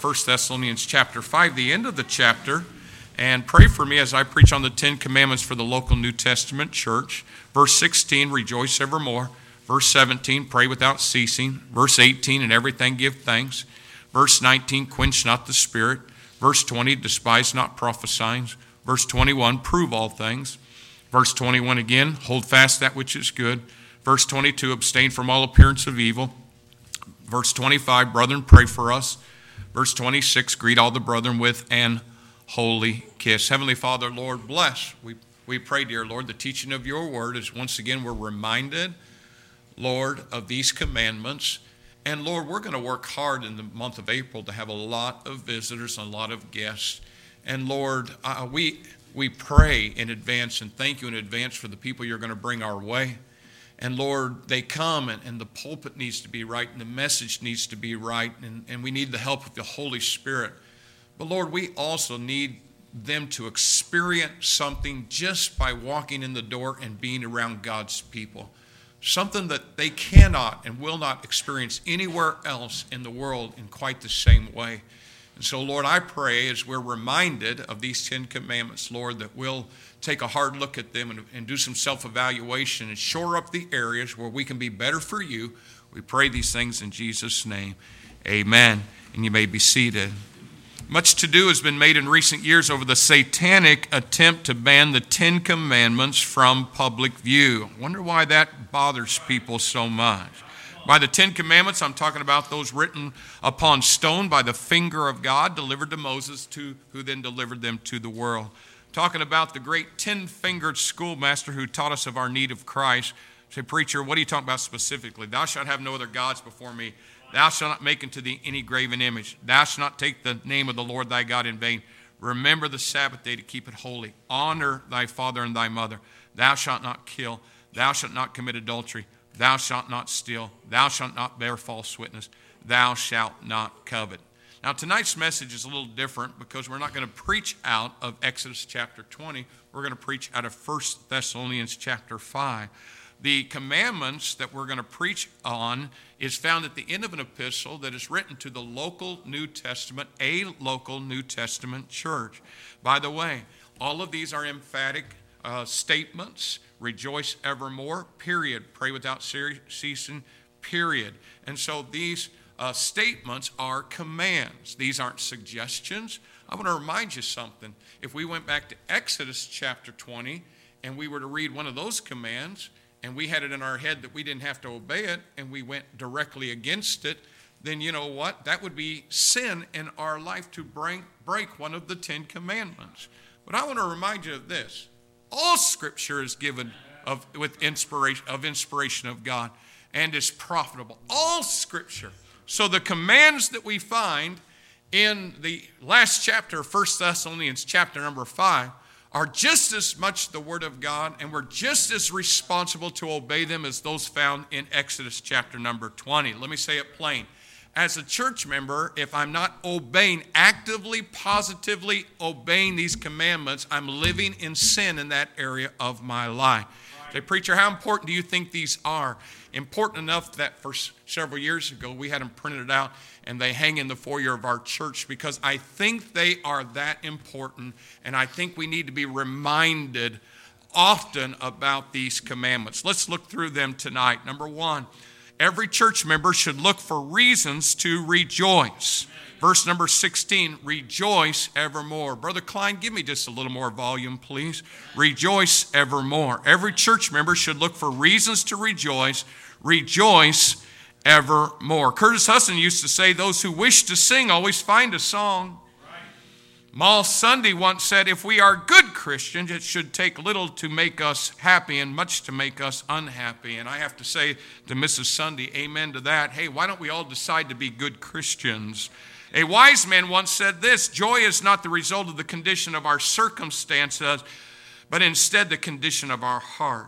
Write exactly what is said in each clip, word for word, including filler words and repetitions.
First Thessalonians chapter five, the end of the chapter, and pray for me as I preach on the Ten Commandments for the local New Testament church. Verse sixteen, rejoice evermore. Verse seventeen, pray without ceasing. Verse eighteen, in everything give thanks. Verse nineteen, quench not the spirit. Verse twenty, despise not prophesying. Verse twenty-one, prove all things. Verse twenty-one again, hold fast that which is good. Verse twenty-two, abstain from all appearance of evil. Verse twenty-five, brethren, pray for us. Verse twenty-six, greet all the brethren with an holy kiss. Heavenly Father, Lord, bless. We, we pray, dear Lord, the teaching of your word is once again we're reminded, Lord, of these commandments. And Lord, we're going to work hard in the month of April to have a lot of visitors, a lot of guests. And Lord, uh, we, we pray in advance and thank you in advance for the people you're going to bring our way. And Lord, they come and, and the pulpit needs to be right and the message needs to be right and, and we need the help of the Holy Spirit. But Lord, we also need them to experience something just by walking in the door and being around God's people. Something that they cannot and will not experience anywhere else in the world in quite the same way. And so, Lord, I pray as we're reminded of these Ten Commandments, Lord, that we'll take a hard look at them and, and do some self-evaluation and shore up the areas where we can be better for you. We pray these things in Jesus' name. Amen. And you may be seated. Much to-do has been made in recent years over the satanic attempt to ban the Ten Commandments from public view. I wonder why that bothers people so much. By the Ten Commandments, I'm talking about those written upon stone by the finger of God, delivered to Moses, to, who then delivered them to the world. Talking about the great ten-fingered schoolmaster who taught us of our need of Christ. Say, preacher, what are you talking about specifically? Thou shalt have no other gods before me. Thou shalt not make unto thee any graven image. Thou shalt not take the name of the Lord thy God in vain. Remember the Sabbath day to keep it holy. Honor thy father and thy mother. Thou shalt not kill. Thou shalt not commit adultery. Thou shalt not steal. Thou shalt not bear false witness. Thou shalt not covet. Now, tonight's message is a little different because we're not going to preach out of Exodus chapter twenty. We're going to preach out of First Thessalonians chapter five. The commandments that we're going to preach on is found at the end of an epistle that is written to the local New Testament, a local New Testament church. By the way, all of these are emphatic uh, statements. Rejoice evermore, period. Pray without ceasing, period. And so these uh, statements are commands. These aren't suggestions. I want to remind you something. If we went back to Exodus chapter twenty and we were to read one of those commands, and we had it in our head that we didn't have to obey it, and we went directly against it, then you know what? That would be sin in our life to break, break one of the Ten Commandments. But I want to remind you of this. All Scripture is given of, with inspiration, of inspiration of God and is profitable. All Scripture. So the commands that we find in the last chapter of First Thessalonians, chapter number five, are just as much the Word of God, and we're just as responsible to obey them as those found in Exodus chapter number twenty. Let me say it plain. As a church member, if I'm not obeying, actively, positively obeying these commandments, I'm living in sin in that area of my life. Say, preacher, how important do you think these are? Important enough that for several years ago, we had them printed out and they hang in the foyer of our church because I think they are that important and I think we need to be reminded often about these commandments. Let's look through them tonight. Number one, every church member should look for reasons to rejoice. Verse number sixteen, rejoice evermore. Brother Klein, give me just a little more volume, please. Rejoice evermore. Every church member should look for reasons to rejoice. Rejoice evermore. Curtis Husson used to say, those who wish to sing always find a song. Mal Sunday once said, if we are good Christians, it should take little to make us happy and much to make us unhappy. And I have to say to Missus Sunday, amen to that. Hey, why don't we all decide to be good Christians? A wise man once said this, joy is not the result of the condition of our circumstances, but instead the condition of our heart.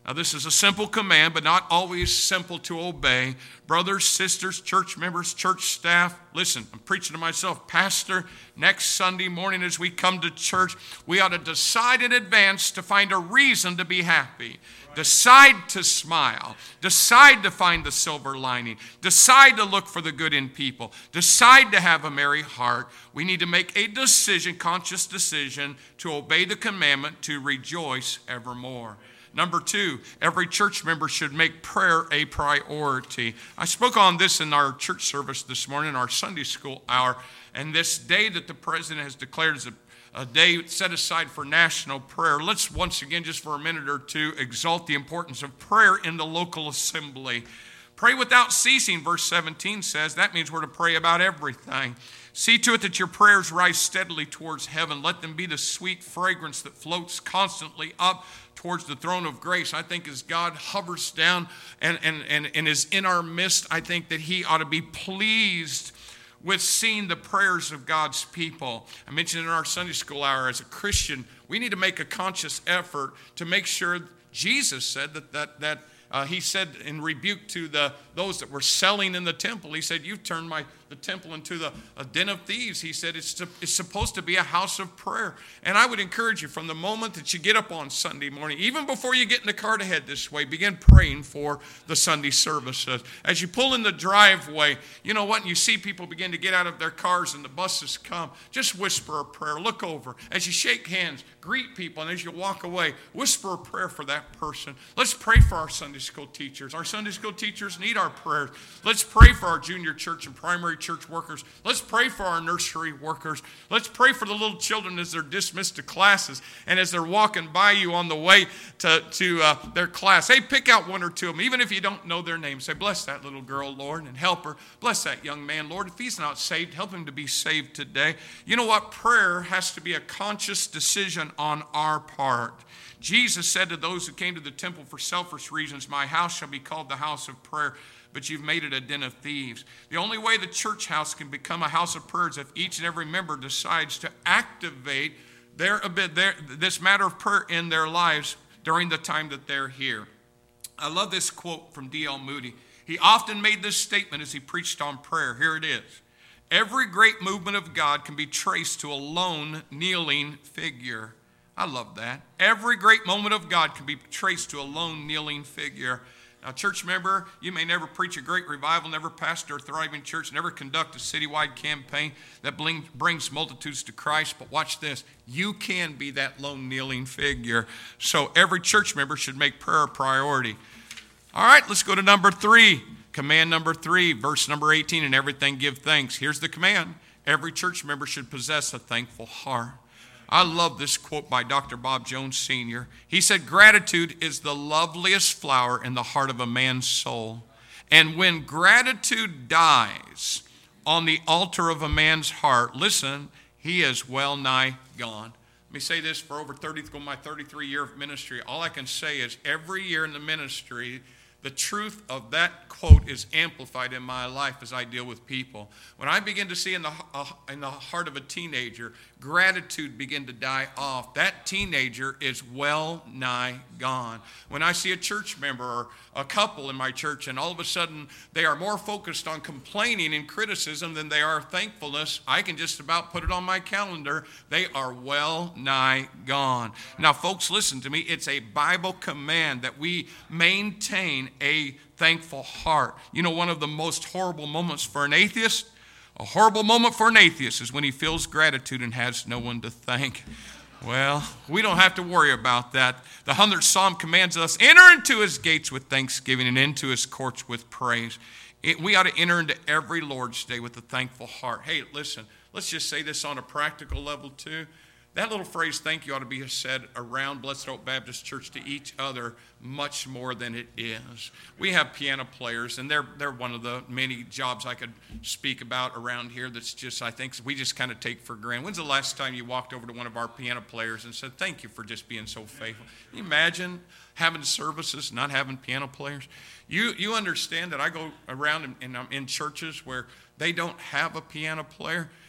Now, this is a simple command, but not always simple to obey. Brothers, sisters, church members, church staff, listen, I'm preaching to myself. Pastor, next Sunday morning as we come to church, we ought to decide in advance to find a reason to be happy. Decide to smile. Decide to find the silver lining. Decide to look for the good in people. Decide to have a merry heart. We need to make a decision, conscious decision, to obey the commandment to rejoice evermore. Number two, every church member should make prayer a priority. I spoke on this in our church service this morning, our Sunday school hour, and this day that the president has declared as a, a day set aside for national prayer. Let's once again, just for a minute or two, exalt the importance of prayer in the local assembly. Pray without ceasing, verse seventeen says. That means we're to pray about everything. See to it that your prayers rise steadily towards heaven. Let them be the sweet fragrance that floats constantly up towards the throne of grace. I think as God hovers down and, and, and, and is in our midst, I think that he ought to be pleased with seeing the prayers of God's people. I mentioned in our Sunday school hour, as a Christian, we need to make a conscious effort to make sure. Jesus said that that that uh, he said in rebuke to the those that were selling in the temple, he said, "You've turned my the temple into the a den of thieves." He said it's to, it's supposed to be a house of prayer. And I would encourage you, from the moment that you get up on Sunday morning, even before you get in the car to head this way, begin praying for the Sunday services. As you pull in the driveway, you know what? And you see people begin to get out of their cars and the buses come. Just whisper a prayer. Look over. As you shake hands, greet people, and as you walk away, whisper a prayer for that person. Let's pray for our Sunday school teachers. Our Sunday school teachers need our prayers. Let's pray for our junior church and primary church workers. Let's pray for our nursery workers. Let's pray for the little children as they're dismissed to classes and as they're walking by you on the way to, to uh, their class. Hey, pick out one or two of them, even if you don't know their names. Say, bless that little girl, Lord, and help her. Bless that young man, Lord. If he's not saved, help him to be saved today. You know what? Prayer has to be a conscious decision on our part. Jesus said to those who came to the temple for selfish reasons, "My house shall be called the house of prayer, but you've made it a den of thieves." The only way the church house can become a house of prayer is if each and every member decides to activate their, their this matter of prayer in their lives during the time that they're here. I love this quote from D L Moody. He often made this statement as he preached on prayer. Here it is. Every great movement of God can be traced to a lone kneeling figure. I love that. Every great moment of God can be traced to a lone kneeling figure. Now, church member, you may never preach a great revival, never pastor a thriving church, never conduct a citywide campaign that brings multitudes to Christ, but watch this. You can be that lone kneeling figure. So every church member should make prayer a priority. All right, let's go to number three. Command number three, verse number eighteen, "In everything give thanks." Here's the command. Every church member should possess a thankful heart. I love this quote by Doctor Bob Jones Senior He said, "Gratitude is the loveliest flower in the heart of a man's soul. And when gratitude dies on the altar of a man's heart, listen, he is well nigh gone." Let me say this, for over thirty, my thirty-three year of ministry, all I can say is every year in the ministry, the truth of that quote is amplified in my life as I deal with people. When I begin to see in the uh, in the heart of a teenager, gratitude begin to die off, that teenager is well nigh gone. When I see a church member or a couple in my church and all of a sudden they are more focused on complaining and criticism than they are thankfulness, I can just about put it on my calendar. They are well nigh gone. Now, folks, listen to me. It's a Bible command that we maintain a thankful heart. You know, one of the most horrible moments for an atheist, a horrible moment for an atheist is when he feels gratitude and has no one to thank. Well, we don't have to worry about that. The hundredth Psalm commands us, "Enter into his gates with thanksgiving and into his courts with praise." It, we ought to enter into every Lord's Day with a thankful heart. Hey, listen, let's just say this on a practical level too. That little phrase, "thank you," ought to be said around Blessed Hope Baptist Church to each other much more than it is. We have piano players, and they're they're one of the many jobs I could speak about around here that's just, I think, we just kind of take for granted. When's the last time you walked over to one of our piano players and said, "Thank you for just being so faithful"? Can you imagine having services, not having piano players? You you understand that I go around and, and I'm in churches where they don't have a piano player.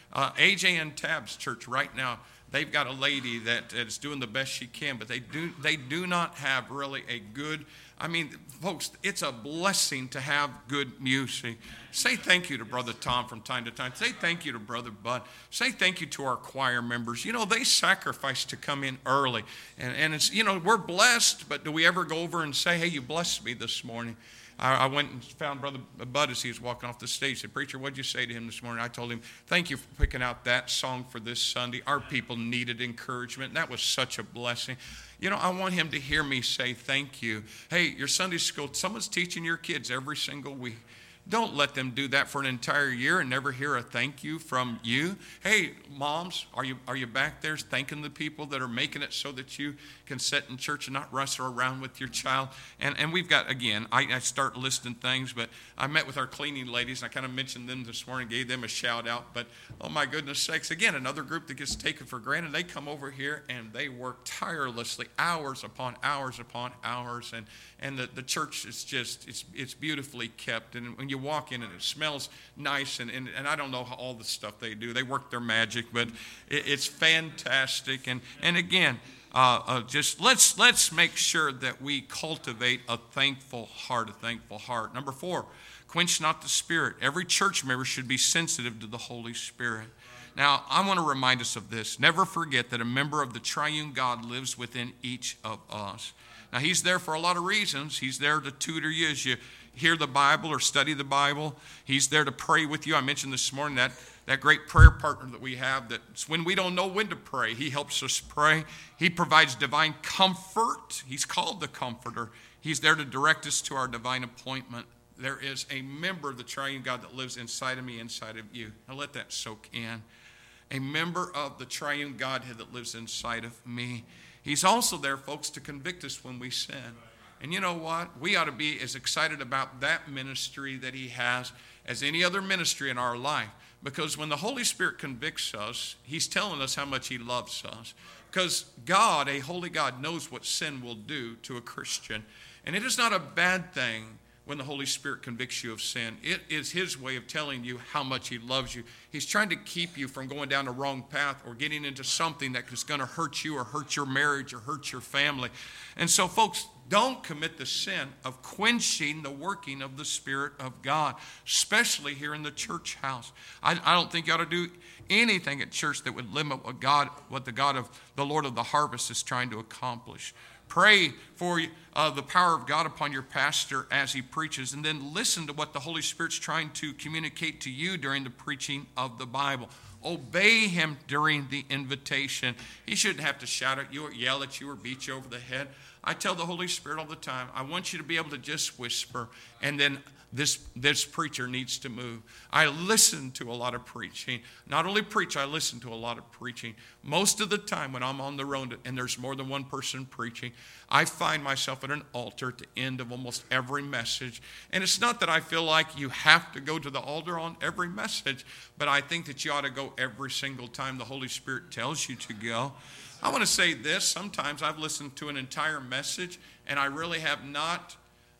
Uh, A J and Tab's church right now, they've got a lady that is doing the best she can, but they do they do not have really a good, I mean, folks, it's a blessing to have good music. Say thank you to Brother Tom from time to time. Say thank you to Brother Bud. Say thank you to our choir members. You know, they sacrifice to come in early. And, and it's, you know, we're blessed, but do we ever go over and say, hey, you blessed me this morning? I went and found Brother Bud as he was walking off the stage. I said, preacher, what did you say to him this morning? I told him, thank you for picking out that song for this Sunday. Our people needed encouragement. That was such a blessing. You know, I want him to hear me say thank you. Hey, your Sunday school, someone's teaching your kids every single week. Don't let them do that for an entire year and never hear a thank you from you. Hey, moms, are you are you back there thanking the people that are making it so that you can sit in church and not wrestle around with your child? And and we've got, again, I, I start listing things, but I met with our cleaning ladies. And I kind of mentioned them this morning, gave them a shout out. But, oh my goodness sakes, again, another group that gets taken for granted. They come over here and they work tirelessly, hours upon hours upon hours. And, and the, the church is just, it's it's beautifully kept. And when you walk in and it smells nice, and, and, and I don't know how all the stuff they do. They work their magic, but it, it's fantastic. And and again, uh, uh, just let's let's make sure that we cultivate a thankful heart, a thankful heart. Number four, quench not the Spirit. Every church member should be sensitive to the Holy Spirit. Now, I want to remind us of this. Never forget that a member of the triune God lives within each of us. Now, he's there for a lot of reasons. He's there to tutor you as you hear the Bible or study the Bible. He's there to pray with you. I mentioned this morning that, that great prayer partner that we have, that when we don't know when to pray, he helps us pray. He provides divine comfort. He's called the Comforter. He's there to direct us to our divine appointment. There is a member of the triune God that lives inside of me, inside of you. Now let that soak in. A member of the triune Godhead that lives inside of me. He's also there, folks, to convict us when we sin. And you know what? We ought to be as excited about that ministry that he has as any other ministry in our life. Because when the Holy Spirit convicts us, he's telling us how much he loves us. Because God, a holy God, knows what sin will do to a Christian. And it is not a bad thing when the Holy Spirit convicts you of sin. It is his way of telling you how much he loves you. He's trying to keep you from going down the wrong path or getting into something that is going to hurt you or hurt your marriage or hurt your family. And so, folks, don't commit the sin of quenching the working of the Spirit of God, especially here in the church house. I, I don't think you ought to do anything at church that would limit what God, what the God of the Lord of the harvest is trying to accomplish. Pray for uh, the power of God upon your pastor as he preaches, and then listen to what the Holy Spirit's trying to communicate to you during the preaching of the Bible. Obey him during the invitation. He shouldn't have to shout at you or yell at you or beat you over the head. I tell the Holy Spirit all the time, I want you to be able to just whisper, and then This this preacher needs to move. I listen to a lot of preaching. Not only preach, I listen to a lot of preaching. Most of the time when I'm on the road and there's more than one person preaching, I find myself at an altar at the end of almost every message. And it's not that I feel like you have to go to the altar on every message, but I think that you ought to go every single time the Holy Spirit tells you to go. I want to say this. Sometimes I've listened to an entire message and I really have not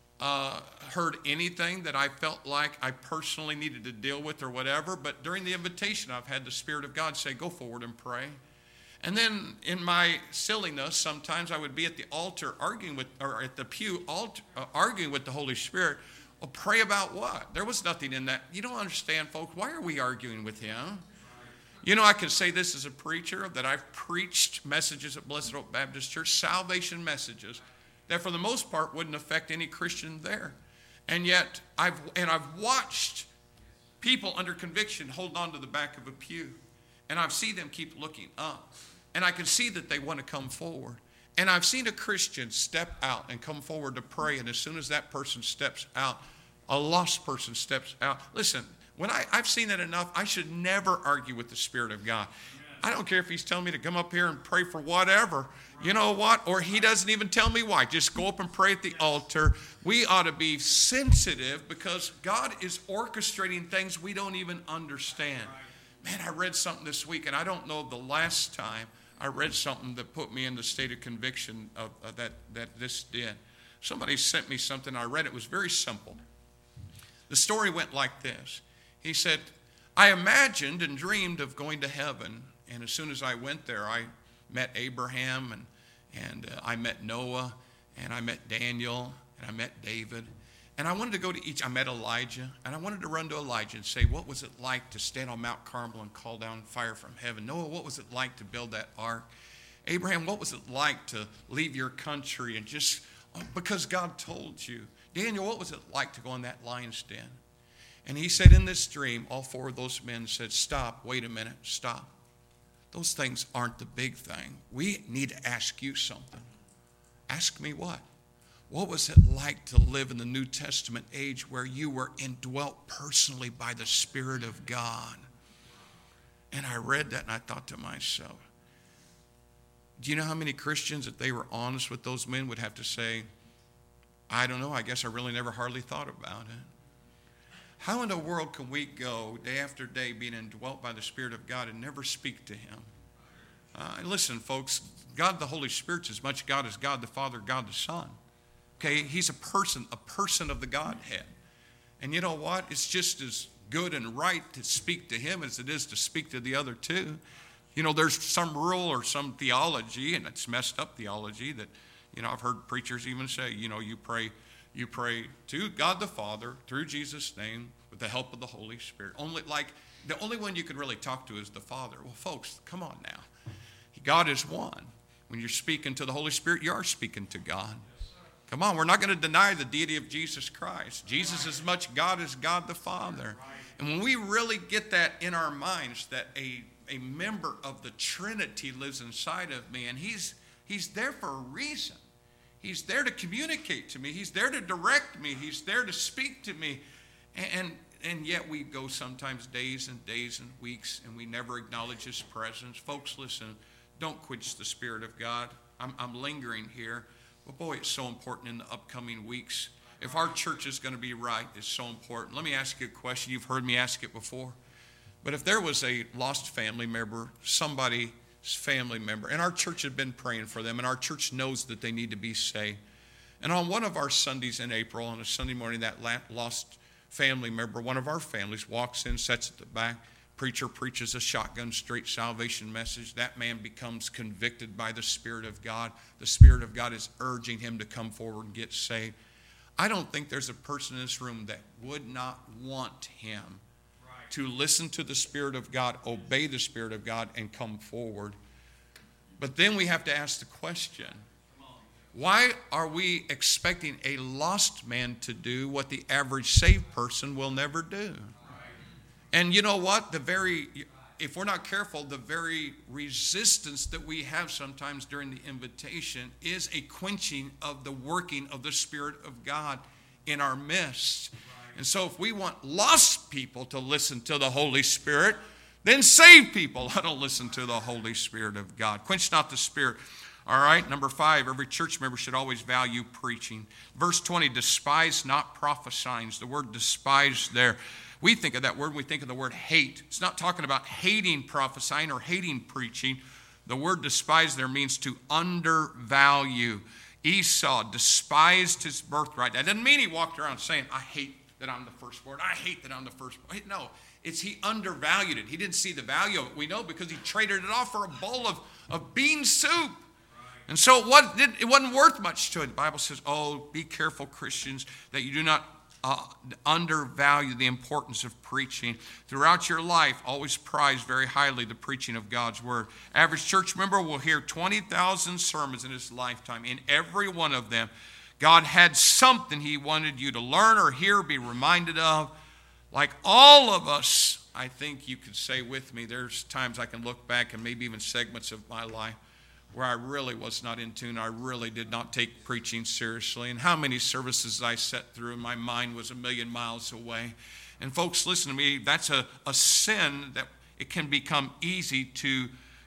Uh, heard anything that I felt like I personally needed to deal with or whatever, but during the invitation I've had the Spirit of God say, go forward and pray. And then in my silliness, sometimes I would be at the altar arguing with, or at the pew altar, uh, arguing with the Holy Spirit. Well, pray about what? There was nothing in that. You don't understand, folks. Why are we arguing with him? You know, I can say this as a preacher, that I've preached messages at Blessed Hope Baptist Church, salvation messages, that for the most part wouldn't affect any Christian there. And yet, I've and I've watched people under conviction hold on to the back of a pew. And I've seen them keep looking up. And I can see that they want to come forward. And I've seen a Christian step out and come forward to pray. And as soon as that person steps out, a lost person steps out. Listen, when I, I've seen that enough, I should never argue with the Spirit of God. I don't care if he's telling me to come up here and pray for whatever. You know what? Or he doesn't even tell me why. Just go up and pray at the altar. We ought to be sensitive because God is orchestrating things we don't even understand. Man, I read something this week, and I don't know the last time I read something that put me in the state of conviction of, of that, that this did. Somebody sent me something. I read it. It was very simple. The story went like this. He said, I imagined and dreamed of going to heaven, and as soon as I went there, I met Abraham, and, and uh, I met Noah, and I met Daniel, and I met David. And I wanted to go to each, I met Elijah, and I wanted to run to Elijah and say, what was it like to stand on Mount Carmel and call down fire from heaven? Noah, what was it like to build that ark? Abraham, what was it like to leave your country and just, oh, because God told you? Daniel, what was it like to go in that lion's den? And he said in this dream, all four of those men said, stop, wait a minute, stop. Those things aren't the big thing. We need to ask you something. Ask me what? What was it like to live in the New Testament age where you were indwelt personally by the Spirit of God? And I read that and I thought to myself, do you know how many Christians, if they were honest with those men, would have to say, I don't know, I guess I really never hardly thought about it. How in the world can we go day after day being indwelt by the Spirit of God and never speak to Him? Uh, and listen, folks, God the Holy Spirit's as much God as God the Father, God the Son. Okay, He's a person, a person of the Godhead. And you know what? It's just as good and right to speak to Him as it is to speak to the other two. You know, there's some rule or some theology, and it's messed up theology, that, you know, I've heard preachers even say, you know, you pray, you pray to God the Father through Jesus' name with the help of the Holy Spirit. Only like the only one you can really talk to is the Father. Well, folks, come on now. God is one. When you're speaking to the Holy Spirit, you are speaking to God. Come on, we're not going to deny the deity of Jesus Christ. Jesus is as much God as God the Father. And when we really get that in our minds, that a, a member of the Trinity lives inside of me, and he's, he's there for a reason. He's there to communicate to me. He's there to direct me. He's there to speak to me. And, and yet we go sometimes days and days and weeks, and we never acknowledge His presence. Folks, listen, don't quench the Spirit of God. I'm, I'm lingering here. But boy, it's so important in the upcoming weeks. If our church is going to be right, it's so important. Let me ask you a question. You've heard me ask it before. But if there was a lost family member, somebody's family member, and our church had been praying for them, and our church knows that they need to be saved. And on one of our Sundays in April, on a Sunday morning, that lost family member, one of our families, walks in, sits at the back. Preacher preaches a shotgun straight salvation message. That man becomes convicted by the Spirit of God. The Spirit of God is urging him to come forward and get saved. I don't think there's a person in this room that would not want him right. to listen to the Spirit of God, obey the Spirit of God, and come forward. But then we have to ask the question, why are we expecting a lost man to do what the average saved person will never do? And you know what? The very, if we're not careful, the very resistance that we have sometimes during the invitation is a quenching of the working of the Spirit of God in our midst. And so if we want lost people to listen to the Holy Spirit, then saved people ought to listen to the Holy Spirit of God. Quench not the Spirit. All right, number five, every church member should always value preaching. Verse twenty, despise not prophesying. The word despise there. We think of that word, we think of the word hate. It's not talking about hating prophesying or hating preaching. The word despise there means to undervalue. Esau despised his birthright. That doesn't mean he walked around saying, I hate that I'm the firstborn. I hate that I'm the firstborn. No, it's he undervalued it. He didn't see the value of it. We know because he traded it off for a bowl of, of bean soup. And so it wasn't, it wasn't worth much to it. The Bible says, oh, be careful, Christians, that you do not Uh, undervalue the importance of preaching. Throughout your life, always prize very highly the preaching of God's Word. Average church member will hear twenty thousand sermons in his lifetime. In every one of them, God had something He wanted you to learn or hear, be reminded of. Like all of us, I think you could say with me, there's times I can look back and maybe even segments of my life where I really was not in tune. I really did not take preaching seriously. And how many services I sat through and my mind was a million miles away. And folks, listen to me, that's a, a sin that it can become easy to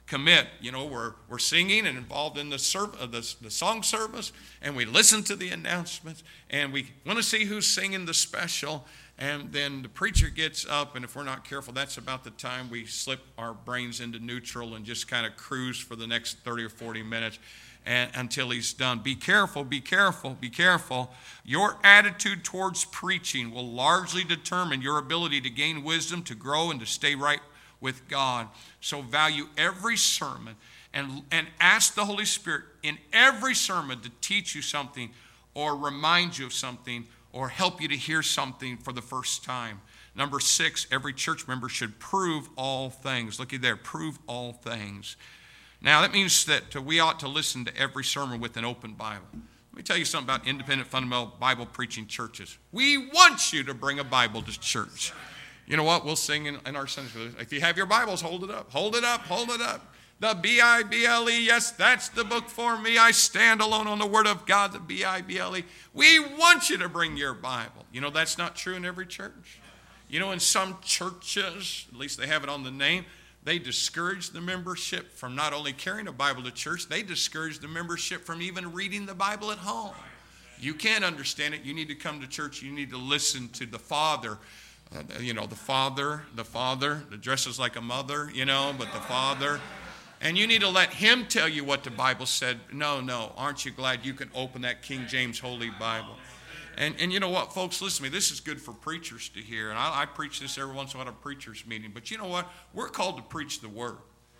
commit. You know, we're we're singing and involved in the, serv- uh, the the song service, and we listen to the announcements, and we want to see who's singing the special. And then the preacher gets up, and if we're not careful, that's about the time we slip our brains into neutral and just kind of cruise for the next thirty or forty minutes and, until he's done. Be careful, be careful, be careful. Your attitude towards preaching will largely determine your ability to gain wisdom, to grow, and to stay right with God. So value every sermon and, and ask the Holy Spirit in every sermon to teach you something or remind you of something or help you to hear something for the first time. Number six, every church member should prove all things. Looky there, prove all things. Now, that means that we ought to listen to every sermon with an open Bible. Let me tell you something about independent fundamental Bible preaching churches. We want you to bring a Bible to church. You know what? We'll sing in, in our Sunday school. If you have your Bibles, hold it up, hold it up, hold it up. The B I B L E, yes, that's the book for me. I stand alone on the Word of God, the B I B L E. We want you to bring your Bible. You know, that's not true in every church. You know, in some churches, at least they have it on the name, they discourage the membership from not only carrying a Bible to church, they discourage the membership from even reading the Bible at home. You can't understand it. You need to come to church. You need to listen to the Father. Uh, you know, the Father, the Father, that dresses like a mother, you know, but the Father. And you need to let him tell you what the Bible said. No, no, aren't you glad you can open that King James Holy Bible? And and you know what, folks, listen to me. This is good for preachers to hear. And I, I preach this every once in a while at a preacher's meeting. But you know what? We're called to preach the Word.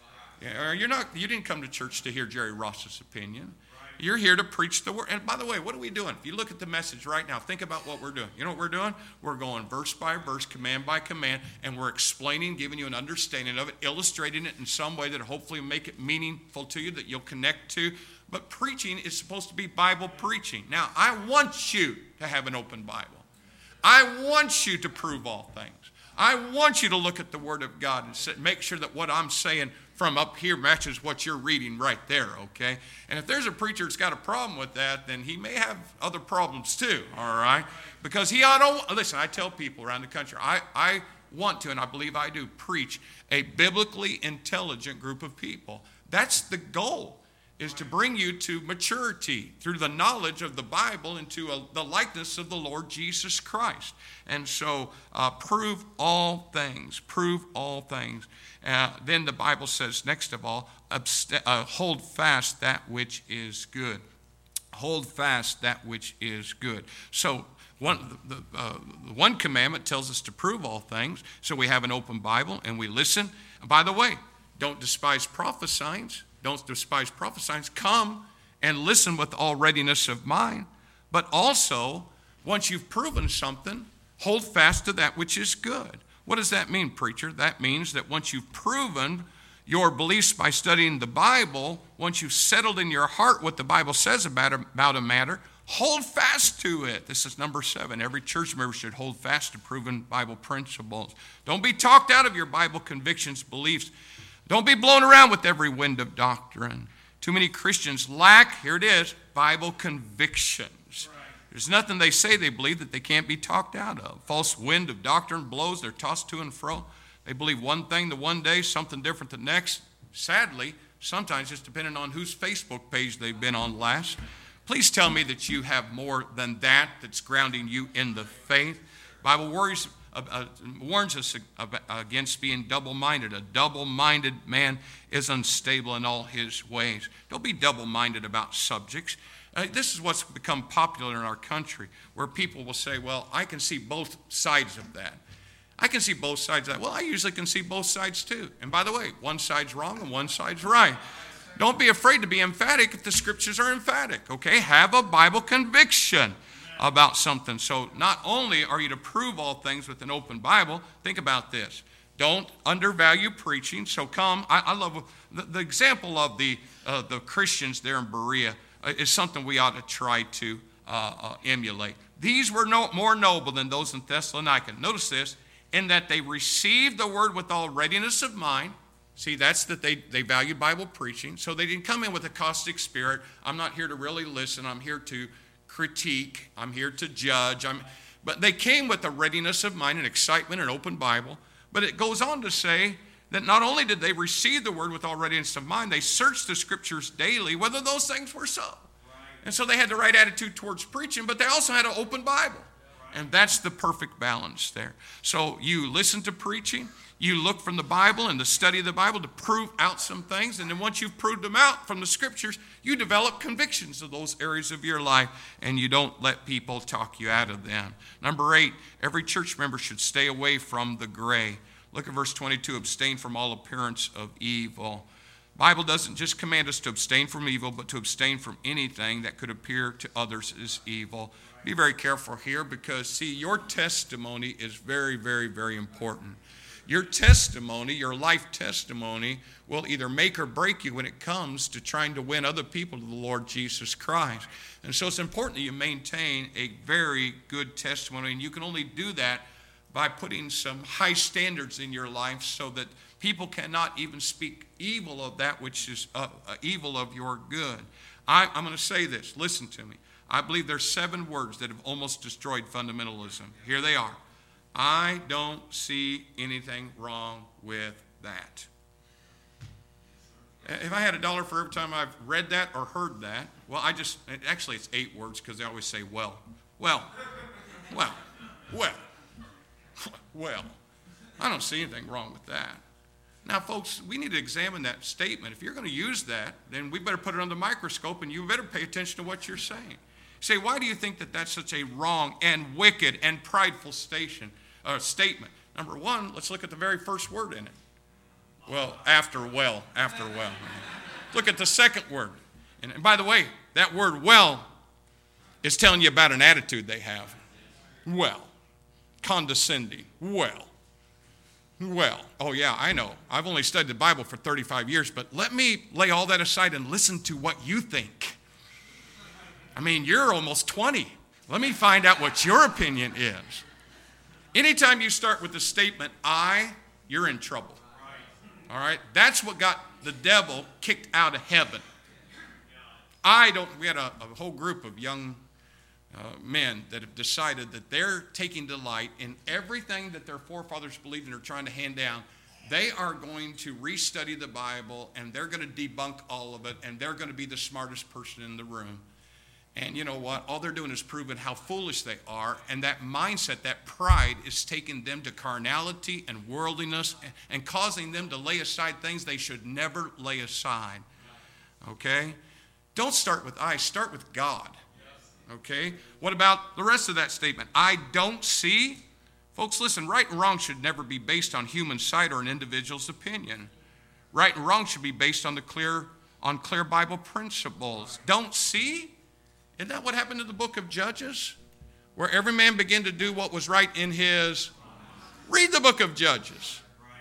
You're not. You didn't come to church to hear Jerry Ross's opinion. You're here to preach the Word. And by the way, what are we doing? If you look at the message right now, think about what we're doing. You know what we're doing? We're going verse by verse, command by command, and we're explaining, giving you an understanding of it, illustrating it in some way that hopefully will make it meaningful to you, that you'll connect to. But preaching is supposed to be Bible preaching. Now, I want you to have an open Bible. I want you to prove all things. I want you to look at the Word of God and make sure that what I'm saying from up here matches what you're reading right there, okay? And if there's a preacher that's got a problem with that, then he may have other problems too, all right? Because he ought to, listen, I tell people around the country, I, I want to, and I believe I do, preach a biblically intelligent group of people. That's the goal, is to bring you to maturity through the knowledge of the Bible and to a, the likeness of the Lord Jesus Christ. And so uh, prove all things, prove all things. Uh, then the Bible says, next of all, abst- uh, hold fast that which is good. Hold fast that which is good. So one, the, uh, the one commandment tells us to prove all things. So we have an open Bible and we listen. And by the way, don't despise prophesying. Don't despise prophesying. Come and listen with all readiness of mind. But also, once you've proven something, hold fast to that which is good. What does that mean, preacher? That means that once you've proven your beliefs by studying the Bible, once you've settled in your heart what the Bible says about a, about a matter, hold fast to it. This is number seven. Every church member should hold fast to proven Bible principles. Don't be talked out of your Bible convictions, beliefs. Don't be blown around with every wind of doctrine. Too many Christians lack, here it is, Bible convictions. There's nothing they say they believe that they can't be talked out of. False wind of doctrine blows, they're tossed to and fro. They believe one thing the one day, something different the next. Sadly, sometimes it's depending on whose Facebook page they've been on last. Please tell me that you have more than that that's grounding you in the faith. The Bible worries, uh, uh, warns us against being double-minded. A double-minded man is unstable in all his ways. Don't be double-minded about subjects. Uh, this is what's become popular in our country, where people will say, well, I can see both sides of that. I can see both sides of that. Well, I usually can see both sides too. And by the way, one side's wrong and one side's right. Don't be afraid to be emphatic if the scriptures are emphatic, okay? Have a Bible conviction about something. So not only are you to prove all things with an open Bible, think about this. Don't undervalue preaching. So come, I, I love the, the example of the, uh, the Christians there in Berea is something we ought to try to uh, uh, emulate. These were no, more noble than those in Thessalonica. Notice this, in that they received the word with all readiness of mind. See, that's that they, they valued Bible preaching. So they didn't come in with a caustic spirit. I'm not here to really listen. I'm here to critique. I'm here to judge. I'm, but they came with a readiness of mind and excitement and open Bible. But it goes on to say that not only did they receive the word with all readiness of mind, they searched the scriptures daily whether those things were so. Right. And so they had the right attitude towards preaching, but they also had an open Bible. Right. And that's the perfect balance there. So you listen to preaching, you look from the Bible and the study of the Bible to prove out some things, and then once you've proved them out from the scriptures, you develop convictions of those areas of your life, and you don't let people talk you out of them. Number eight, every church member should stay away from the gray. Look at verse twenty-two, abstain from all appearance of evil. The Bible doesn't just command us to abstain from evil, but to abstain from anything that could appear to others as evil. Be very careful here because, see, your testimony is very, very, very important. Your testimony, your life testimony, will either make or break you when it comes to trying to win other people to the Lord Jesus Christ. And so it's important that you maintain a very good testimony, and you can only do that by putting some high standards in your life so that people cannot even speak evil of that which is uh, uh, evil of your good. I, I'm going to say this. Listen to me. I believe there's seven words that have almost destroyed fundamentalism. Here they are. I don't see anything wrong with that. If I had a dollar for every time I've read that or heard that, well, I just, actually it's eight words because they always say, well, well, well, well, well. I don't see anything wrong with that. Now, folks, we need to examine that statement. If you're going to use that, then we better put it under the microscope and you better pay attention to what you're saying. Say, why do you think that that's such a wrong and wicked and prideful station? Uh, statement. Number one, let's look at the very first word in it. Well, after well, after well. Look at the second word. And, and by the way, that word well is telling you about an attitude they have. Well, condescending, well, well. Oh yeah, I know. I've only studied the Bible for thirty-five years, but let me lay all that aside and listen to what you think. I mean, you're almost twenty. Let me find out what your opinion is. Anytime you start with the statement, I, you're in trouble. All right? That's what got the devil kicked out of heaven. I don't, we had a, a whole group of young uh, men that have decided that they're taking delight in everything that their forefathers believed and are trying to hand down. They are going to restudy the Bible, and they're going to debunk all of it, and they're going to be the smartest person in the room. And you know what? All they're doing is proving how foolish they are. And that mindset, that pride, is taking them to carnality and worldliness and causing them to lay aside things they should never lay aside. Okay? Don't start with I. Start with God. Okay? What about the rest of that statement? I don't see. Folks, listen, right and wrong should never be based on human sight or an individual's opinion. Right and wrong should be based on the clear, on clear Bible principles. Don't see? Isn't that what happened in the book of Judges? Where every man began to do what was right in his... Read the book of Judges.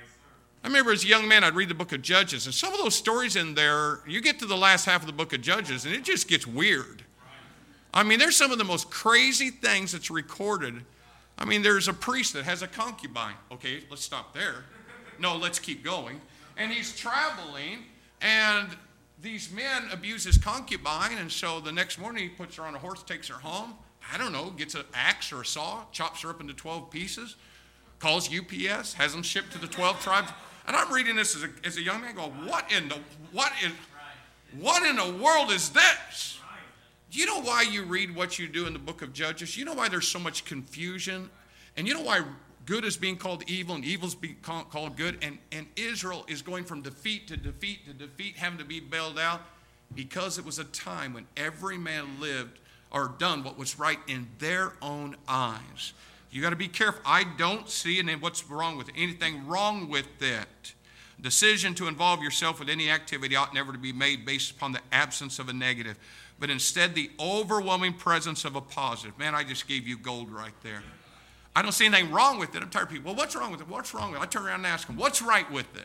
I remember as a young man, I'd read the book of Judges, and some of those stories in there, you get to the last half of the book of Judges, and it just gets weird. I mean, there's some of the most crazy things that's recorded. I mean, there's a priest that has a concubine. Okay, let's stop there. No, let's keep going. And he's traveling, and these men abuse his concubine, and so the next morning he puts her on a horse, takes her home. I don't know, gets an axe or a saw, chops her up into twelve pieces, calls U P S, has them shipped to the twelve tribes. And I'm reading this as a, as a young man going, what in the, what in, what in the world is this? Do you know why you read what you do in the book of Judges? You know why there's so much confusion? And you know why good is being called evil and evil is being called good? And, and Israel is going from defeat to defeat to defeat, having to be bailed out, because it was a time when every man lived or done what was right in their own eyes. You got to be careful. I don't see, and then what's wrong with it? Anything wrong with it. Decision to involve yourself with any activity ought never to be made based upon the absence of a negative, but instead the overwhelming presence of a positive. Man, I just gave you gold right there. I don't see anything wrong with it. I'm tired of people. Well, what's wrong with it? What's wrong with it? I turn around and ask them, what's right with it?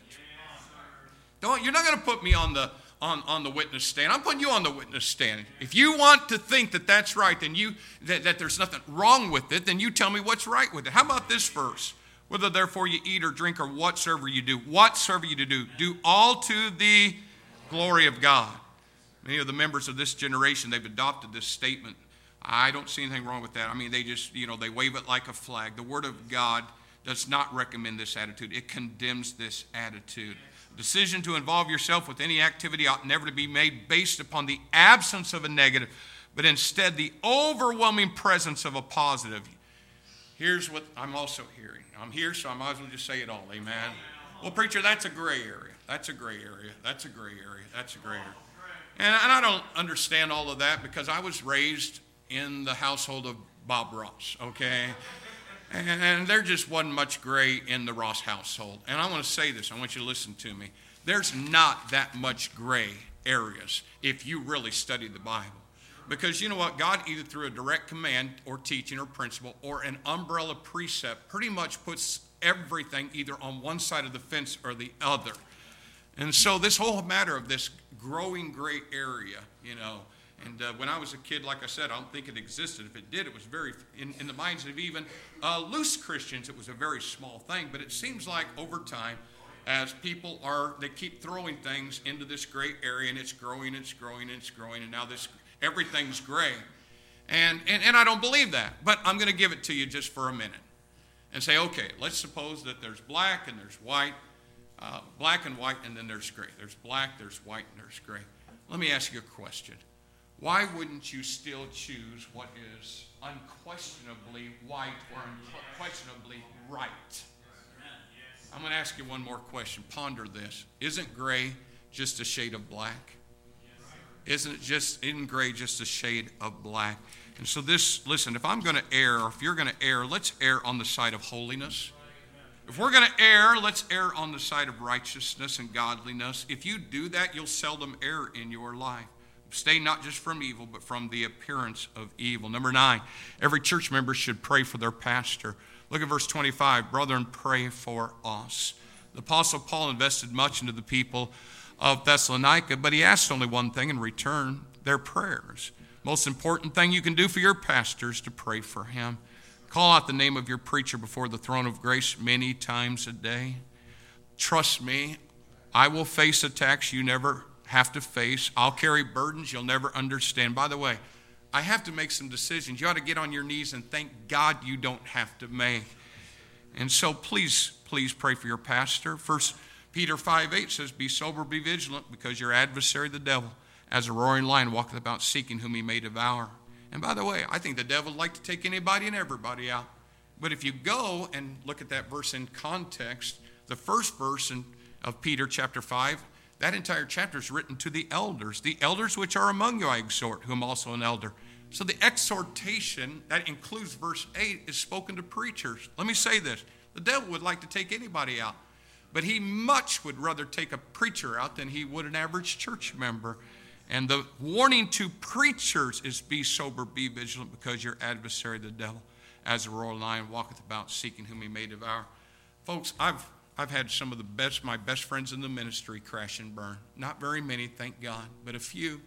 Don't, you're not going to put me on the on, on the witness stand. I'm putting you on the witness stand. If you want to think that that's right, then you that, that there's nothing wrong with it, then you tell me what's right with it. How about this verse? Whether therefore you eat or drink or whatsoever you do, whatsoever you do, do all to the glory of God. Many of the members of this generation, they've adopted this statement. I don't see anything wrong with that. I mean, they just, you know, they wave it like a flag. The Word of God does not recommend this attitude. It condemns this attitude. Decision to involve yourself with any activity ought never to be made based upon the absence of a negative, but instead the overwhelming presence of a positive. Here's what I'm also hearing. I'm here, so I might as well just say it all. Amen. Well, preacher, that's a gray area. That's a gray area. That's a gray area. That's a gray area. And, and I don't understand all of that because I was raised in the household of Bob Ross, okay? And, and there just wasn't much gray in the Ross household. And I want to say this. I want you to listen to me. There's not that much gray areas if you really study the Bible. Because you know what? God, either through a direct command or teaching or principle or an umbrella precept, pretty much puts everything either on one side of the fence or the other. And so this whole matter of this growing gray area, you know, and uh, when I was a kid, like I said, I don't think it existed. If it did, it was very, in, in the minds of even uh, loose Christians, it was a very small thing. But it seems like over time, as people are, they keep throwing things into this gray area, and it's growing, it's growing, it's growing, and now this everything's gray. And, and, and I don't believe that. But I'm going to give it to you just for a minute and say, okay, let's suppose that there's black and there's white, uh, black and white, and then there's gray. There's black, there's white, and there's gray. Let me ask you a question. Why wouldn't you still choose what is unquestionably white or unquestionably right? I'm going to ask you one more question. Ponder this. Isn't gray just a shade of black? Isn't it just, isn't gray just a shade of black? And so this, listen, if I'm going to err, or if you're going to err, let's err on the side of holiness. If we're going to err, let's err on the side of righteousness and godliness. If you do that, you'll seldom err in your life. Stay not just from evil, but from the appearance of evil. Number nine, every church member should pray for their pastor. Look at verse twenty-five. Brethren, pray for us. The Apostle Paul invested much into the people of Thessalonica, but he asked only one thing in return, their prayers. Most important thing you can do for your pastor is to pray for him. Call out the name of your preacher before the throne of grace many times a day. Trust me, I will face attacks you never have to face. I'll carry burdens you'll never understand. By the way, I have to make some decisions. You ought to get on your knees and thank God you don't have to make. And so please, please pray for your pastor. First Peter five eight says, be sober, be vigilant, because your adversary, the devil, as a roaring lion, walketh about seeking whom he may devour. And by the way, I think the devil would like to take anybody and everybody out. But if you go and look at that verse in context, the first verse in, of Peter chapter five, that entire chapter is written to the elders. The elders which are among you I exhort, whom also an elder. So the exhortation, that includes verse eight, is spoken to preachers. Let me say this. The devil would like to take anybody out. But he much would rather take a preacher out than he would an average church member. And the warning to preachers is be sober, be vigilant, because your adversary, the devil, as a roaring lion, walketh about seeking whom he may devour. Folks, I've I've had some of the best, my best friends in the ministry crash and burn. Not very many, thank God, but a few.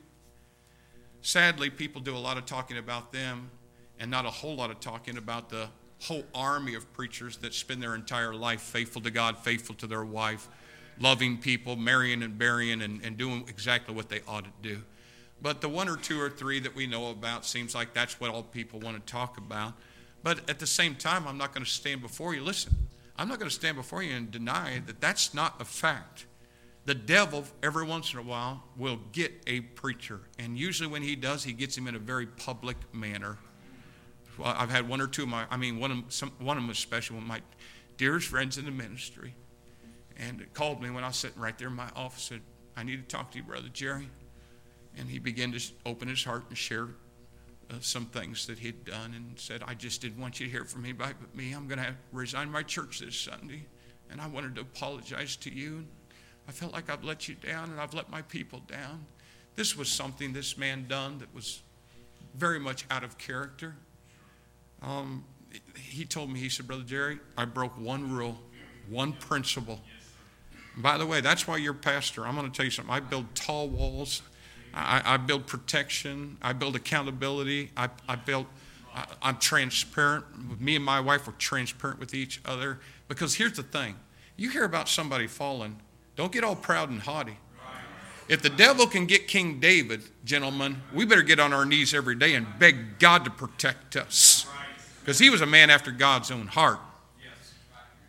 Sadly, people do a lot of talking about them and not a whole lot of talking about the whole army of preachers that spend their entire life faithful to God, faithful to their wife, loving people, marrying and burying, and, and doing exactly what they ought to do. But the one or two or three that we know about seems like that's what all people want to talk about. But at the same time, I'm not going to stand before you. Listen, I'm not going to stand before you and deny that that's not a fact. The devil, every once in a while, will get a preacher. And usually when he does, he gets him in a very public manner. Well, I've had one or two of my, I mean, one of them, some, one of them especially, one of my dearest friends in the ministry. And it called me when I was sitting right there in my office, said, I need to talk to you, Brother Jerry. And he began to open his heart and share uh, some things that he'd done, and said, I just didn't want you to hear from anybody but me. I'm going to have to resign my church this Sunday, and I wanted to apologize to you. I felt like I've let you down, and I've let my people down. This was something this man done that was very much out of character. Um, he told me, he said, Brother Jerry, I broke one rule, one principle. And by the way, that's why you're pastor. I'm going to tell you something. I build tall walls. I, I build protection. I build accountability. I, I build, I, I'm transparent. Me and my wife are transparent with each other. Because here's the thing. You hear about somebody falling, don't get all proud and haughty. If the devil can get King David, gentlemen, we better get on our knees every day and beg God to protect us. Because he was a man after God's own heart.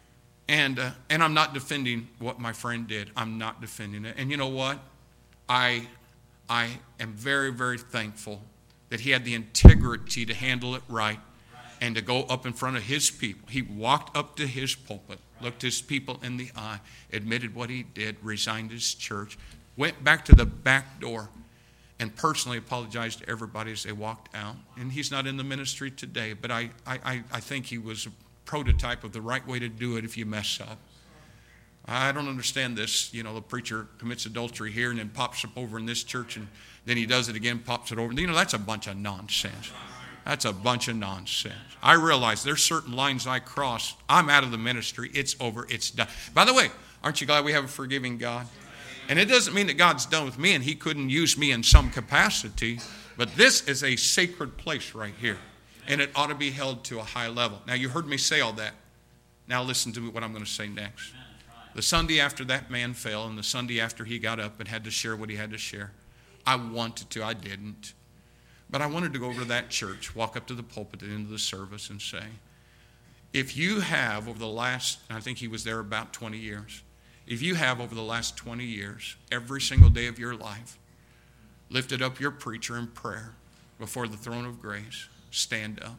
And, uh, and I'm not defending what my friend did. I'm not defending it. And you know what? I, I am very, very thankful that he had the integrity to handle it right and to go up in front of his people. He walked up to his pulpit, looked his people in the eye, admitted what he did, resigned his church, went back to the back door, and personally apologized to everybody as they walked out. And he's not in the ministry today, but I, I, I think he was a prototype of the right way to do it if you mess up. I don't understand this. You know, the preacher commits adultery here and then pops up over in this church, and then he does it again, pops it over. You know, that's a bunch of nonsense. That's a bunch of nonsense. I realize there's certain lines I cross. I'm out of the ministry. It's over. It's done. By the way, aren't you glad we have a forgiving God? And it doesn't mean that God's done with me and he couldn't use me in some capacity, but this is a sacred place right here, and it ought to be held to a high level. Now, you heard me say all that. Now listen to what I'm going to say next. The Sunday after that man fell, and the Sunday after he got up and had to share what he had to share, I wanted to, I didn't. But I wanted to go over to that church, walk up to the pulpit at the end of the service and say, if you have over the last, I think he was there about twenty years, if you have over the last twenty years, every single day of your life, lifted up your preacher in prayer before the throne of grace, stand up.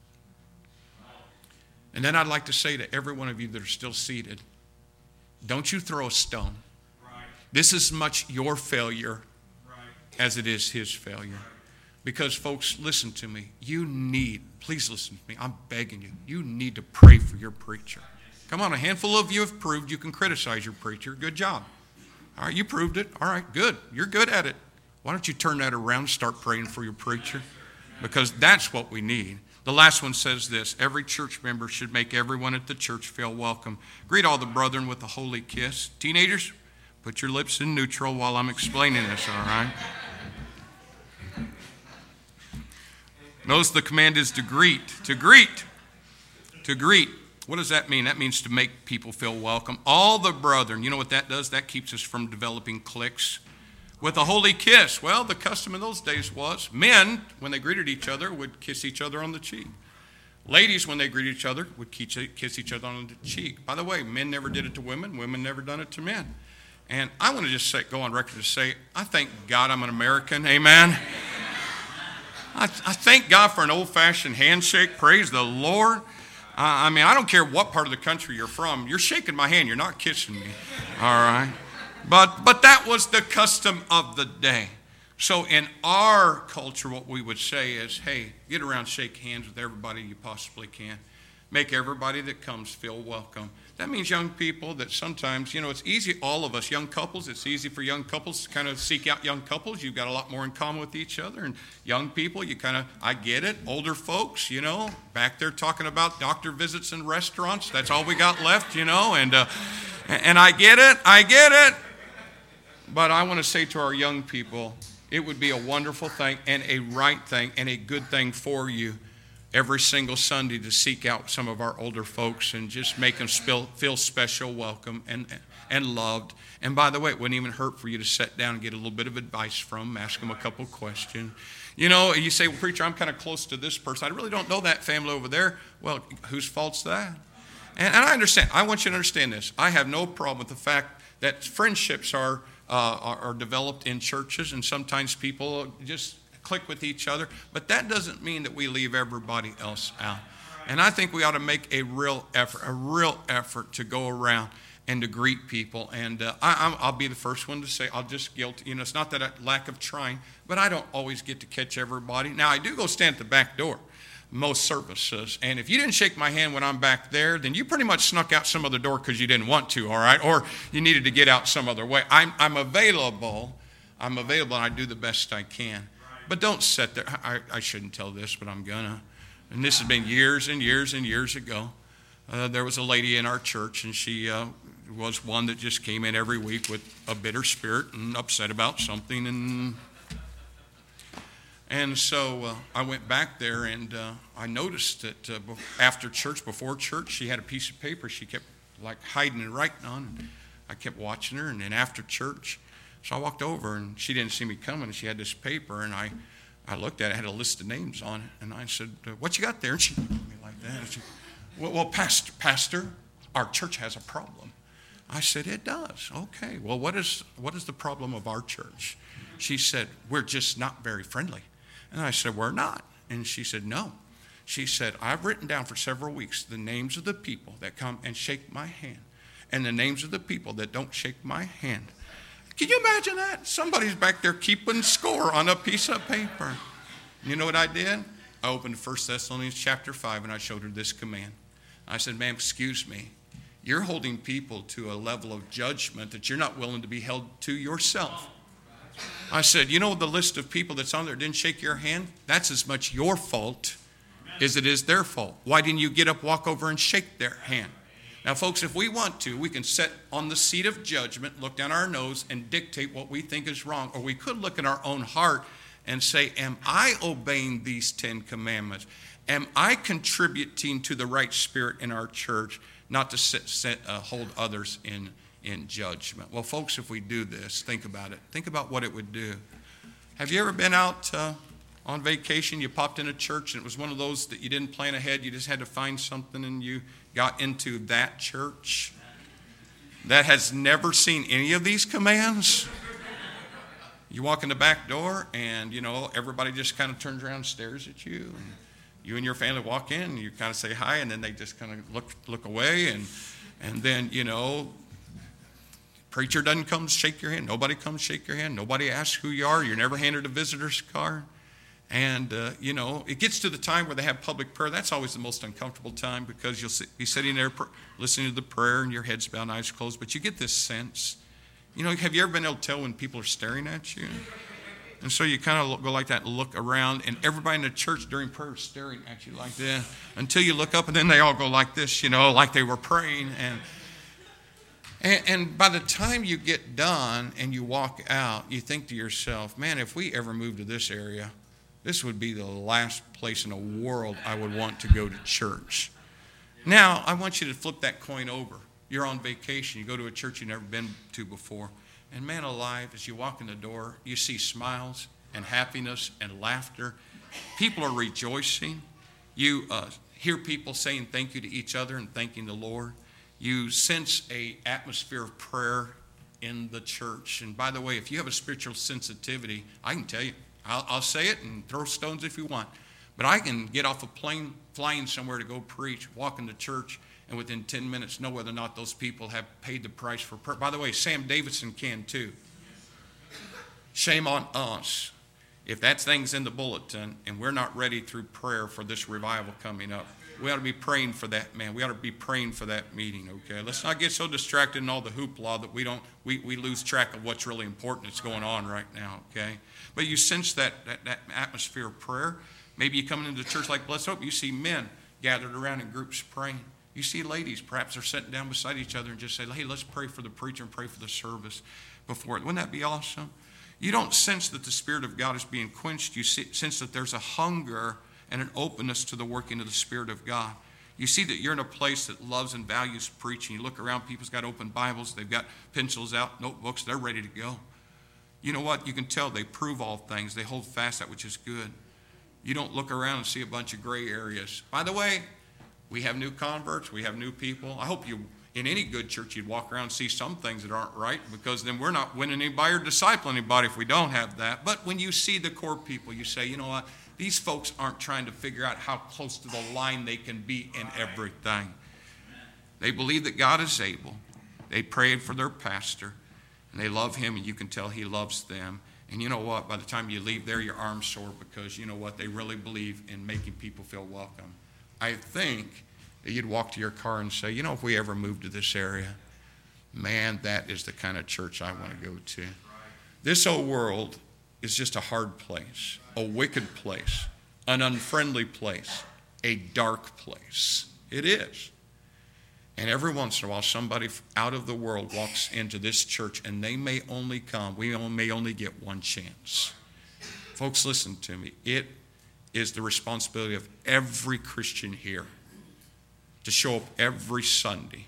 And then I'd like to say to every one of you that are still seated, don't you throw a stone. Right. This is as much your failure right. as it is his failure. Right. Because, folks, listen to me. You need, please listen to me. I'm begging you. You need to pray for your preacher. Come on, a handful of you have proved you can criticize your preacher. Good job. All right, you proved it. All right, good. You're good at it. Why don't you turn that around and start praying for your preacher? Because that's what we need. The last one says this: every church member should make everyone at the church feel welcome. Greet all the brethren with a holy kiss. Teenagers, put your lips in neutral while I'm explaining this, all right? Notice the command is to greet. To greet. To greet. What does that mean? That means to make people feel welcome. All the brethren. You know what that does? That keeps us from developing cliques. With a holy kiss. Well, the custom in those days was men, when they greeted each other, would kiss each other on the cheek. Ladies, when they greeted each other, would kiss each other on the cheek. By the way, men never did it to women. Women never done it to men. And I want to just say, go on record to say, I thank God I'm an American. Amen. I, I thank God for an old-fashioned handshake. Praise the Lord. Uh, I mean, I don't care what part of the country you're from. You're shaking my hand. You're not kissing me. All right. But but that was the custom of the day. So in our culture, what we would say is, hey, get around, shake hands with everybody you possibly can. Make everybody that comes feel welcome. That means young people that sometimes, you know, it's easy, all of us, young couples, it's easy for young couples to kind of seek out young couples. You've got a lot more in common with each other. And young people, you kind of, I get it. Older folks, you know, back there talking about doctor visits and restaurants. That's all we got left, you know. And, uh, and I get it. I get it. But I want to say to our young people, it would be a wonderful thing and a right thing and a good thing for you every single Sunday to seek out some of our older folks and just make them feel, feel special, welcome, and and loved. And by the way, it wouldn't even hurt for you to sit down and get a little bit of advice from them, ask them a couple questions. You know, you say, well, preacher, I'm kind of close to this person. I really don't know that family over there. Well, whose fault's that? And, and I understand. I want you to understand this. I have no problem with the fact that friendships are Uh, are, are developed in churches, and sometimes people just click with each other. But that doesn't mean that we leave everybody else out. And I think we ought to make a real effort, a real effort to go around and to greet people. And uh, I, I'm, I'll be the first one to say, I'll just guilty. You know, it's not that I lack of trying, but I don't always get to catch everybody. Now, I do go stand at the back door most services, and if you didn't shake my hand when I'm back there, then you pretty much snuck out some other door because you didn't want to, all right, or you needed to get out some other way. I'm, I'm available, I'm available, and I do the best I can. But don't sit there. I, I shouldn't tell this, but I'm gonna. And this has been years and years and years ago. Uh, there was a lady in our church, and she uh, was one that just came in every week with a bitter spirit and upset about something, and And so uh, I went back there, and uh, I noticed that uh, after church, before church, she had a piece of paper she kept like hiding and writing on. And I kept watching her, and then after church, so I walked over, and she didn't see me coming, and she had this paper, and I, I looked at it, it had a list of names on it, and I said, uh, what you got there? And she looked at me like that. And she, well, well, pastor, pastor, our church has a problem. I said, it does. Okay, well, what is what is the problem of our church? She said, we're just not very friendly. And I said, we're not. And she said, no. She said, I've written down for several weeks the names of the people that come and shake my hand and the names of the people that don't shake my hand. Can you imagine that? Somebody's back there keeping score on a piece of paper. You know what I did? I opened First Thessalonians chapter five and I showed her this command. I said, ma'am, excuse me. You're holding people to a level of judgment that you're not willing to be held to yourself. I said, you know the list of people that's on there didn't shake your hand? That's as much your fault as it is their fault. Why didn't you get up, walk over, and shake their hand? Now, folks, if we want to, we can sit on the seat of judgment, look down our nose, and dictate what we think is wrong. Or we could look in our own heart and say, am I obeying these Ten Commandments? Am I contributing to the right spirit in our church, not to sit, sit, uh, hold others in, in judgment? Well, folks, if we do this, think about it. Think about what it would do. Have you ever been out uh, on vacation? You popped in a church, and it was one of those that you didn't plan ahead. You just had to find something, and you got into that church that has never seen any of these commands. You walk in the back door, and, you know, everybody just kind of turns around and stares at you. And you and your family walk in, and you kind of say hi, and then they just kind of look look away. And, and then, you know, preacher doesn't come shake your hand. Nobody comes shake your hand. Nobody asks who you are. You're never handed a visitor's card. And, uh, you know, it gets to the time where they have public prayer. That's always the most uncomfortable time because you'll sit, be sitting there pr- listening to the prayer and your head's bowed and eyes closed. But you get this sense. You know, have you ever been able to tell when people are staring at you? And so you kind of go like that and look around, and everybody in the church during prayer is staring at you like that until you look up, and then they all go like this, you know, like they were praying. And And, and by the time you get done and you walk out, you think to yourself, man, if we ever move to this area, this would be the last place in the world I would want to go to church. Now, I want you to flip that coin over. You're on vacation. You go to a church you've never been to before. And man alive, as you walk in the door, you see smiles and happiness and laughter. People are rejoicing. You uh, hear people saying thank you to each other and thanking the Lord. You sense a atmosphere of prayer in the church. And by the way, if you have a spiritual sensitivity, I can tell you, I'll, I'll say it and throw stones if you want. But I can get off a plane flying somewhere to go preach, walk into church, and within ten minutes know whether or not those people have paid the price for prayer. By the way, Sam Davidson can too. Shame on us if that thing's in the bulletin and we're not ready through prayer for this revival coming up. We ought to be praying for that man. We ought to be praying for that meeting, okay? Let's not get so distracted in all the hoopla that we don't we, we lose track of what's really important that's going on right now, okay? But you sense that, that, that atmosphere of prayer. Maybe you come into the church like Blessed Hope, you see men gathered around in groups praying. You see ladies, perhaps they're sitting down beside each other and just say, hey, let's pray for the preacher and pray for the service before it. Wouldn't that be awesome? You don't sense that the Spirit of God is being quenched. You see, sense that there's a hunger and an openness to the working of the Spirit of God. You see that you're in a place that loves and values preaching. You look around, people's got open Bibles, they've got pencils out, notebooks, they're ready to go. You know what? You can tell they prove all things. They hold fast that which is good. You don't look around and see a bunch of gray areas. By the way, we have new converts, we have new people. I hope you, in any good church, you'd walk around and see some things that aren't right, because then we're not winning anybody or discipling anybody if we don't have that. But when you see the core people, you say, you know what? These folks aren't trying to figure out how close to the line they can be in everything. They believe that God is able. They pray for their pastor, and they love him, and you can tell he loves them. And you know what? By the time you leave there, your arm's sore, because you know what? They really believe in making people feel welcome. I think that you'd walk to your car and say, you know, if we ever move to this area, man, that is the kind of church I want to go to. This old world is just a hard place, a wicked place, an unfriendly place, a dark place. It is. And every once in a while, somebody out of the world walks into this church, and they may only come, we may only get one chance. Folks, listen to me. It is the responsibility of every Christian here to show up every Sunday,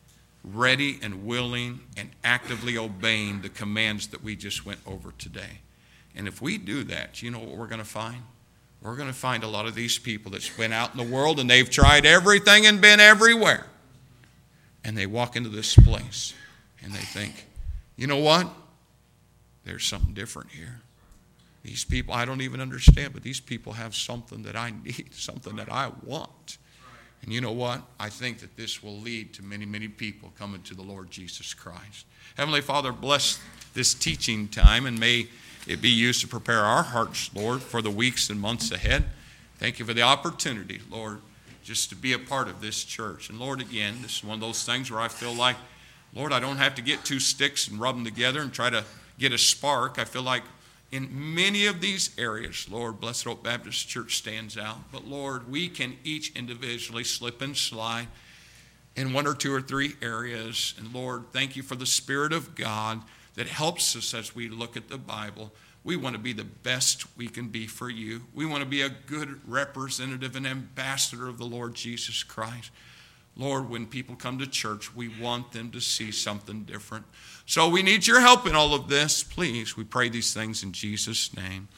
ready and willing and actively obeying the commands that we just went over today. And if we do that, you know what we're going to find? We're going to find a lot of these people that's been out in the world and they've tried everything and been everywhere. and they walk into this place and they think, you know what? There's something different here. These people, I don't even understand, but these people have something that I need, something that I want. And you know what? I think that this will lead to many, many people coming to the Lord Jesus Christ. Heavenly Father, bless this teaching time, and may it be used to prepare our hearts, Lord, for the weeks and months ahead. Thank you for the opportunity, Lord, just to be a part of this church. And Lord, again, this is one of those things where I feel like, Lord, I don't have to get two sticks and rub them together and try to get a spark. I feel like in many of these areas, Lord, Blessed Hope Baptist Church stands out. But Lord, we can each individually slip and slide in one or two or three areas. And Lord, thank you for the Spirit of God that helps us as we look at the Bible. We want to be the best we can be for you. We want to be a good representative and ambassador of the Lord Jesus Christ. Lord, when people come to church, we want them to see something different. So we need your help in all of this. Please, we pray these things in Jesus' name.